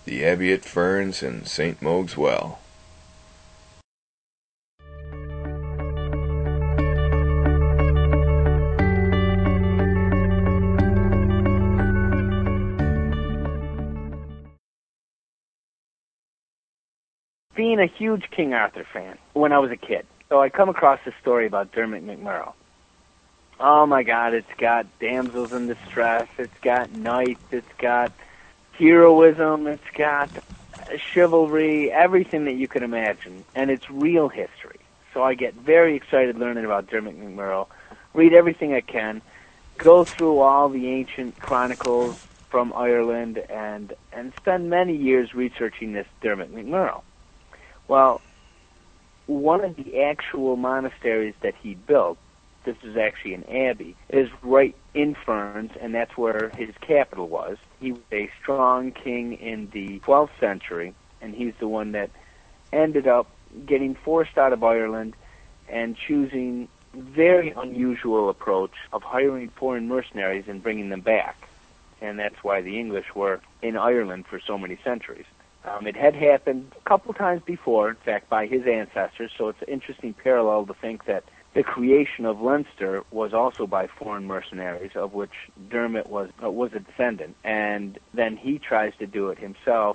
The Abbey at Ferns and St. Mogh's Well. Being a huge King Arthur fan when I was a kid, so I come across this story about Dermot McMurrow. Oh my God, it's got damsels in distress, it's got knights, it's got heroism, it's got chivalry, everything that you can imagine, and it's real history. So I get very excited learning about Dermot McMurrow, read everything I can, go through all the ancient chronicles from Ireland, and spend many years researching this Dermot McMurrow. Well, one of the actual monasteries that he built, this is actually an abbey, is right in Ferns, and that's where his capital was. He was a strong king in the 12th century, and he's the one that ended up getting forced out of Ireland and choosing very unusual approach of hiring foreign mercenaries and bringing them back. And that's why the English were in Ireland for so many centuries. It had happened a couple times before, in fact, by his ancestors, so it's an interesting parallel to think that the creation of Leinster was also by foreign mercenaries, of which Dermot was a descendant, and then he tries to do it himself,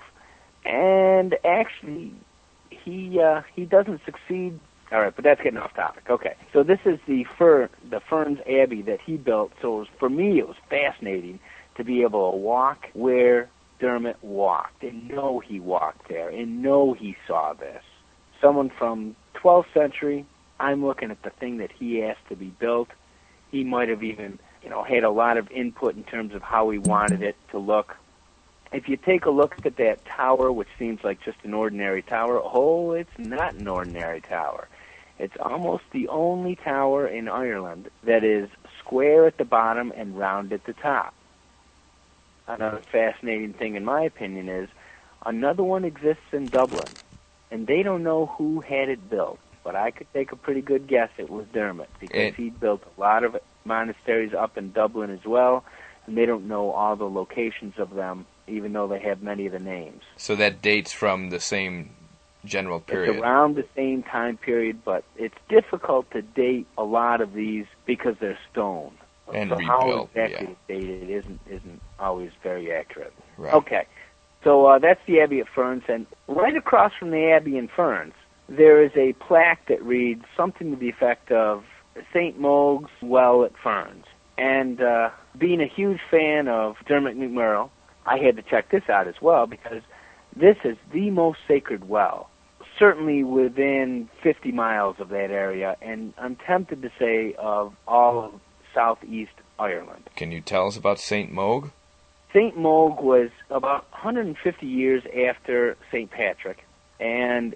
and actually he doesn't succeed. All right, but that's getting off topic. Okay, so this is the Ferns Abbey that he built. So for me, it was fascinating to be able to walk where Dermot walked, and know he walked there, and know he saw this. Someone from 12th century, I'm looking at the thing that he asked to be built. He might have even, had a lot of input in terms of how he wanted it to look. If you take a look at that tower, which seems like just an ordinary tower, it's not an ordinary tower. It's almost the only tower in Ireland that is square at the bottom and round at the top. Another fascinating thing, in my opinion, is another one exists in Dublin, and they don't know who had it built, but I could take a pretty good guess it was Dermot, because he built a lot of monasteries up in Dublin as well, and they don't know all the locations of them, even though they have many of the names. So that dates from the same general period? It's around the same time period, but it's difficult to date a lot of these because they're stone. And so rebuilt, how exactly yeah. it's dated isn't always very accurate. Right. Okay, so that's the Abbey at Ferns, and right across from the Abbey in Ferns, there is a plaque that reads something to the effect of St. Mogh's Well at Ferns. And being a huge fan of Dermot McMurrow, I had to check this out as well, because this is the most sacred well, certainly within 50 miles of that area, and I'm tempted to say of all of southeast Ireland. Can you tell us about St. Mogh? St. Mogh was about 150 years after St. Patrick, and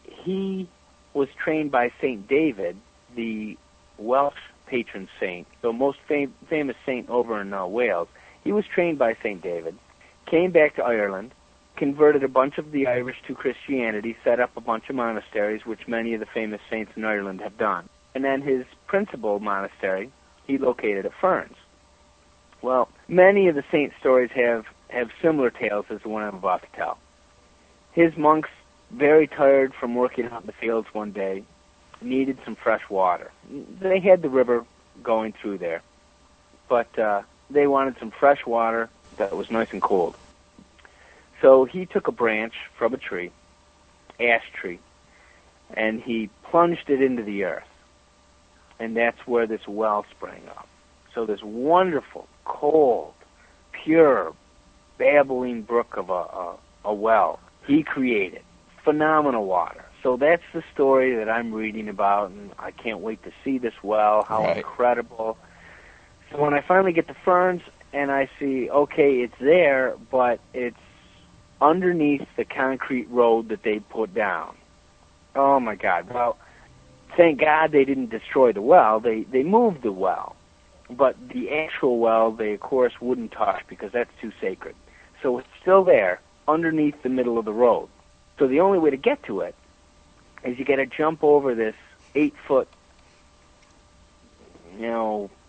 he was trained by St. David, the Welsh patron saint, the most famous saint over in Wales. He was trained by St. David, came back to Ireland, converted a bunch of the Irish to Christianity, set up a bunch of monasteries, which many of the famous saints in Ireland have done. And then his principal monastery, he located at Ferns. Well, many of the saint stories have similar tales as the one I'm about to tell. His monks, very tired from working out in the fields one day, needed some fresh water. They had the river going through there, but they wanted some fresh water that was nice and cold. So he took a branch from a tree, ash tree, and he plunged it into the earth. And that's where this well sprang up. So this wonderful, cold, pure, babbling brook of a well he created. Phenomenal water. So that's the story that I'm reading about, and I can't wait to see this well. How incredible. So when I finally get to Ferns and I see, okay, it's there, but it's underneath the concrete road that they put down. Oh, my God. Well, thank God they didn't destroy the well. They moved the well. But the actual well, they, of course, wouldn't touch because that's too sacred. So it's still there, underneath the middle of the road. So the only way to get to it is you got to jump over this 8-foot,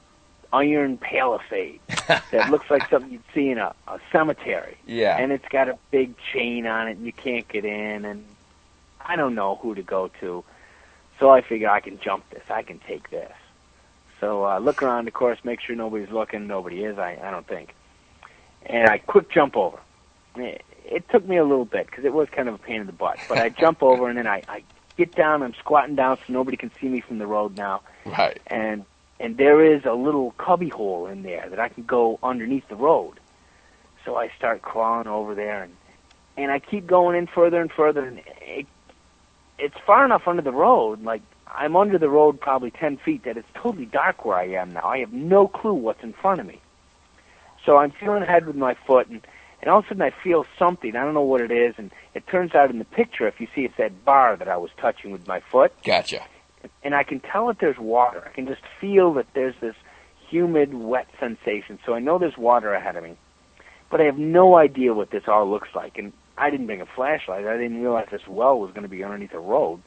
iron palisade that looks like something you'd see in a cemetery. Yeah. And it's got a big chain on it, and you can't get in, and I don't know who to go to. So I figure I can jump this. I can take this. So I look around, of course, make sure nobody's looking. Nobody is, I don't think. And I quick jump over. It took me a little bit because it was kind of a pain in the butt. But I jump over, and then I get down. I'm squatting down so nobody can see me from the road now. Right. And there is a little cubby hole in there that I can go underneath the road. So I start crawling over there, and I keep going in further and further. And it's far enough under the road, like I'm under the road probably 10 feet, that it's totally dark where I am now. I have no clue what's in front of me. So I'm feeling ahead with my foot, and all of a sudden I feel something. I don't know what it is, and it turns out in the picture, if you see, it's that bar that I was touching with my foot. Gotcha. And I can tell that there's water. I can just feel that there's this humid, wet sensation. So I know there's water ahead of me. But I have no idea what this all looks like. And I didn't bring a flashlight. I didn't realize this well was going to be underneath a road.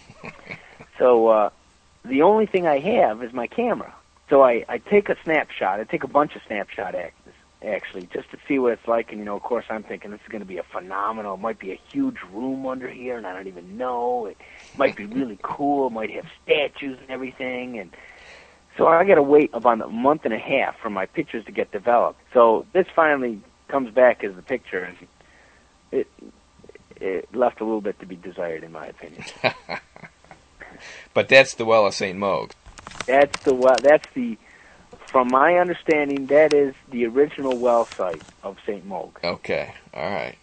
So the only thing I have is my camera. So I take a snapshot. I take a bunch of snapshot actually, just to see what it's like. And, of course, I'm thinking this is going to be a phenomenal. It might be a huge room under here, and I don't even know. It might be really cool. It might have statues and everything. And so I got to wait about a month and a half for my pictures to get developed. So this finally comes back as the picture, and it left a little bit to be desired, in my opinion. But that's the Well of St. Moog. That's the. From my understanding, that is the original well site of St. Moog. Okay. All right.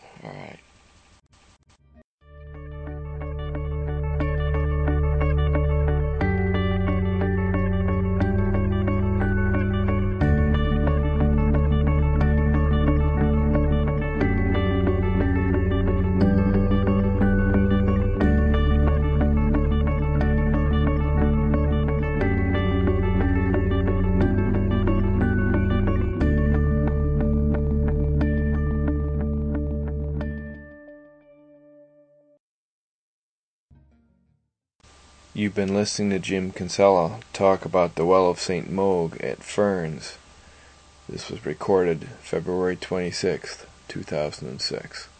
You've been listening to Jim Kinsella talk about the Well of St. Moog at Ferns. This was recorded February 26th, 2006.